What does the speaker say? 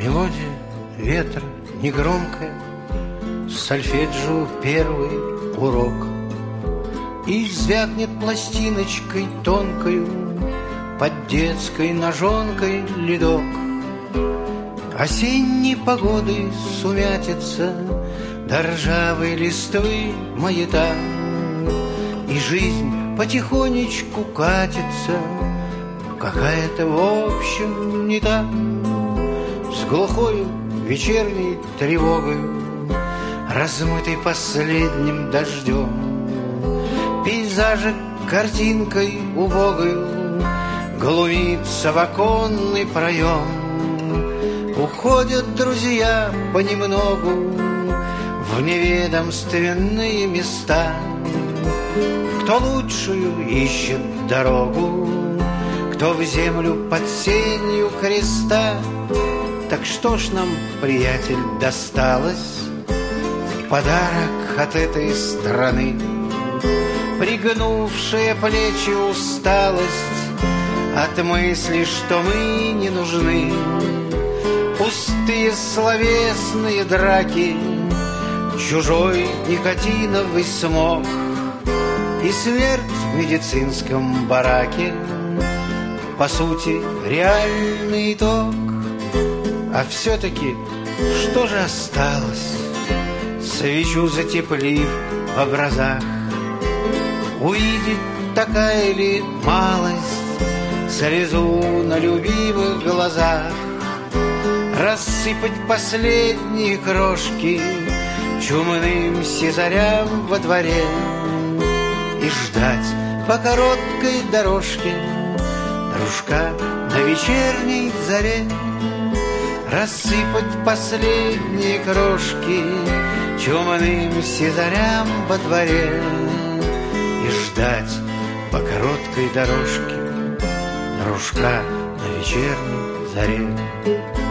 Мелодия ветра негромкая, сольфеджио первый урок, и звякнет пластиночкой тонкою под детской ножонкой ледок. Осенней погодой сумятится до ржавой листвы маята, и жизнь потихонечку катится, какая-то в общем не та, с глухою вечерней тревогою, размытой последним дождем. Пейзажик картинкой убогою глумится в оконный проем. Уходят друзья понемногу в неведомственные места. Кто лучшую ищет дорогу, кто в землю под сенью креста. Так что ж нам, приятель, досталось в подарок от этой страны? Пригнувшая плечи усталость от мысли, что мы не нужны. Пустые словесные драки, чужой никотиновый смог и смерть в медицинском бараке, по сути, реальный итог. А все-таки что же осталось, свечу затеплив в образах? Увидеть такая ли малость слезу на любимых глазах? Рассыпать последние крошки чумным сизарям во дворе и ждать по короткой дорожке дружка на вечерней заре. Рассыпать последние крошки чумным сизарям во дворе и ждать по короткой дорожке дружка на вечерней заре.